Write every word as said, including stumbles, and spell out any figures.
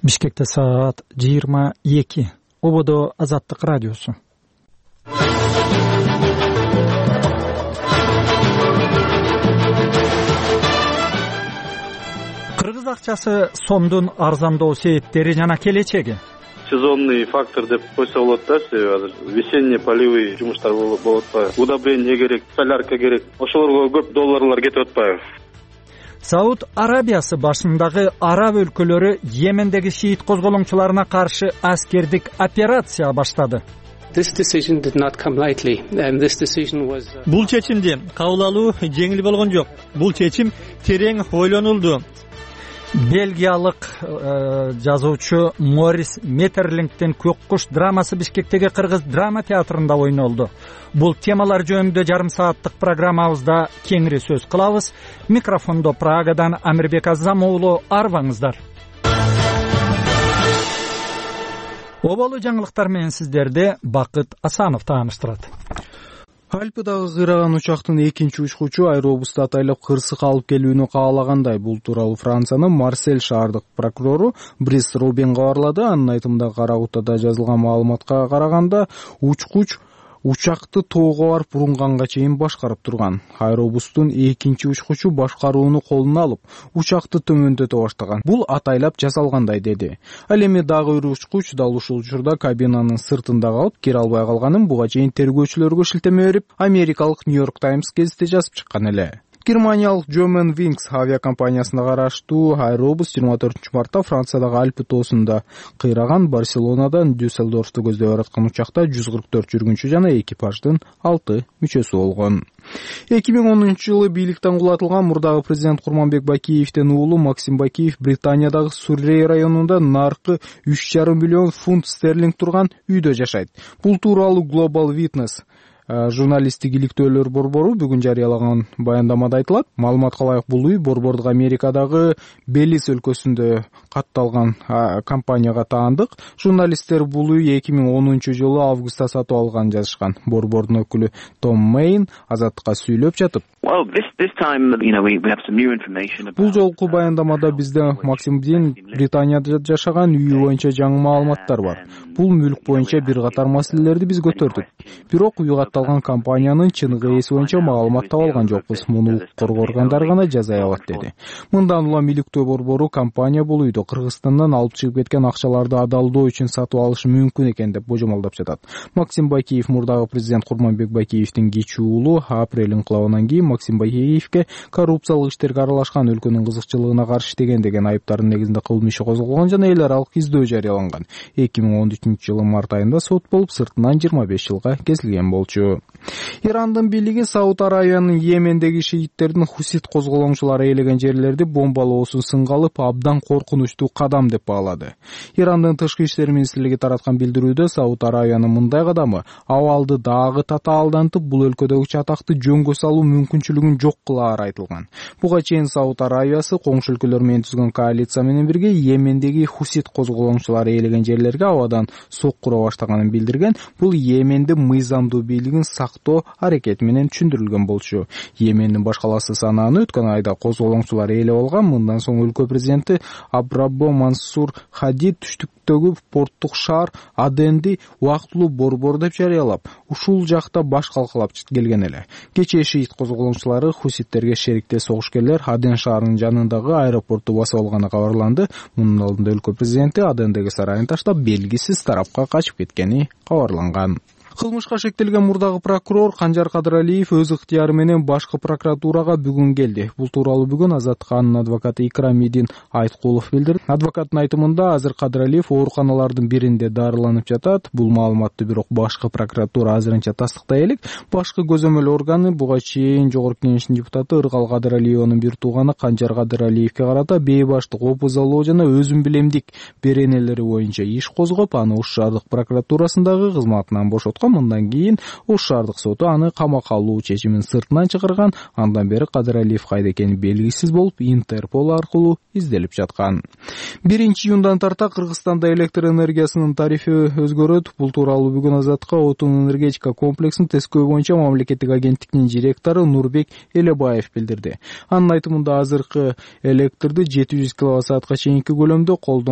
Бишкекте саат жыйырма эки. Ободо Азаттык радиосу. Кыргыз акчасы сомдун арзандоо себептери жана келечеги. Сезонный фактор деп койсо болот да, себеби азыр весенний полевый жумуштар болот атпайбы, удобрение керек, солярка керек. Ошолорго көп долларлар кетип атпайбы. Сауд Арабиясы башындагы араб өлкөлөрү Йемендеги шиит козголоңчуларына каршы аскердик операция баштады. Бул чечимди кабыл алуу жеңил болгон жок. Бул чечим терең ойлонулду. Бельгиялык э, жазуучу Морис Метерлингтин Көк куш драмасы Бишкектеги кыргыз драма театрында ойнолду. Бул темалар жөнүндө жарым сааттык программабызда кеңири сөз кылабыз. Микрофондо Прагадан Амирбек Азам уулу, арбаңыздар. Оболу жаңылыктар менен сиздерди Бакыт Асанов тааныштырат. Альпыдагы кыйраган учактын экинчи учкучу аэробусту атайлап кырсыкка алып келүүнү каалагандай. Бул тууралуу Франциянын Марсель шаардык прокурору Брис Робин кабарлады. Анын айтымында кара кутада жазылган маалыматка караганда учкуч учакты тоого барып урунганга чейин башкарып турган. Аэробустун экинчи учкучу башкарууну колуна алып, учакты төмөндөтө баштаган. Бул атайлап жасалгандай деди. Ал эми дагы бир учкуч дал ушул учурда кабинанын сыртында калып, кире албай калганын буга чейин тергөөчүлөргө шилтеме берип, америкалык Нью-Йорк Таймс гезити жазып чыккан эле. Германиялык Germanwings авиакомпаниясына караштуу аэробус жыйырма төртүнчү мартта Франциядагы Альпы тоосунда кыйраган. Барселонадан Дюссельдорфту көздөй бараткан учакта жүз кырк төрт жүргүнчү жана экипаждын алты мүчөсү болгон. эки миң онунчу жылы бийликтен кулатылган мурдагы президент Курманбек Бакиевдин уулу Максим Бакиев Британиядагы Суррей районунда наркы үч жарым миллион фунт стерлинг турган үйдө жашайт. Бул тууралуу Global Witness журналисттик иликтөөлөр борбору бүгүн жарыялаган баяндамада айтылат. Маалыматка ылайык бул үй борбордук Америкадагы Белис өлкөсүндө катталган компанияга таандык. Журналисттер бул үй эки миң онунчу жылы августта сатып алган жазышкан. Борбордун өкүлү Том Мейн Азаттыкка сүйлөп жатып, Well, this this time, you know, we we have some new information about. Бул жолку баяндамада бизде Максимдин Британияда жашаган үйү боюнча жаңы маалыматтар бар. Бул мүлк боюнча бир катар маселелерди биз көтөрдүк. Бирок үй катталган компаниянын чыныгы ээси боюнча маалымат таба алган жокпуз. Муну коргоо органдары гана жазай алат деди. Мындан улам иликтөө борбору компания бул үйдө Кыргызстандан алып чыгып кеткен акчаларды адалдоо үчүн сатып алышы мүмкүн экен деп божомолдоп жатат. Максим Бакиев мурдагы президент Курманбек Бакиевдин кичүү уулу апрель инкылабынан кийин Максим Бакиевке коррупциялык иштерге аралашкан, өлкөнүн кызыкчылыгына каршы иштеген деген айыптардын негизинде кылмыш иши козголгон жана эл аралык издөө жарыяланган. эки миң он үчүнчү жылы март айында сот болуп, сыртынан жыйырма беш жылга кезилген болчу. Ирандын бийлиги Сауд Арабиянын Йемендеги шииттердин хусит козголоңчулары ээлеген жерлерди бомбалоосун сынга алып, абдан коркунучтуу кадам деп баалады. Ирандын тышкы иштер министрлиги тараткан билдирүүдө Сауд Арабиянын мындай кадамы абалды дагы татаалдантып, бул өлкөдөгү чатакты жөнгө салуу мүмкүнчүлүгүн жок кылаары айтылган. Буга чейин Сауд Арабиясы коңшу өлкөлөр менен түзгөн коалиция менен бирге Йемендеги хусит козголоңчулары ээлеген жерлерге абадан соккура баштаганын билдирген. Бул Йемендин мыйзамдуу бийлигин сактоо аракети менен түшүндүрүлгөн болчу. Йемендин баш каласы Санааны өткөн айда козголоңчулар ээлеп алган. Мындан соң өлкө президенти Абрабо Мансур Хади түштүктөгү порттук шаар Аденди убактылуу борбор деп жарыялап, ушул жакта баш калкалап келген эле. Кечээ шиит козголоңчулары хуситтерге шериктес согушкерлер Аден шаарынын жанындагы аэропорту басып алганы кабарланды. Мунун алдында өлкө президенти Адендеги сарайын таштап, белгисиз тарапка качып кеткени кабарланган. Кылмышка шектелген мурдагы прокурор Канжар Кадыралиев өз ыктыяры менен башкы прокуратурага бүгүн келди. Бул тууралуу бүгүн Азаттыкка анын адвокаты Икрамидин Айткулов билдирди. Адвокаттын айтымында азыр Кадыралиев ооруканалардын биринде дарыланып жатат. Бул маалыматты бирок башкы прокуратура азырынча тастыктай элек. Башкы көзөмөл органы буга чейин Жогорку Кеңештин депутаты Ыргал Кадыралиевдин бир тууганы Канжар Кадыралиевке карата бейбаштык, опузалоо жана өзүн билемдик беренелери боюнча иш козгоп, аны Ош шаардык прокуратурасындагы кызматынан бошоткон. Мындан кийин Ош шаардык соту аны камакка алуу чечимин сыртынан чыгарган. Андан бери Кадыралиев кайда экени белгисиз болуп, Интерпол аркылуу изделип жаткан. биринчи июндан тарта Кыргызстанда электр энергиясынын тарифи өзгөрөт. Бул тууралуу бүгүн Азаттыкка отун энергетика комплексин тескөө боюнча мамлекеттик агенттиктин директору Нурбек Элебаев билдирди. Анын айтымында азыркы электрди жети жүз киловатт саатка чейинки көлөмдө колдон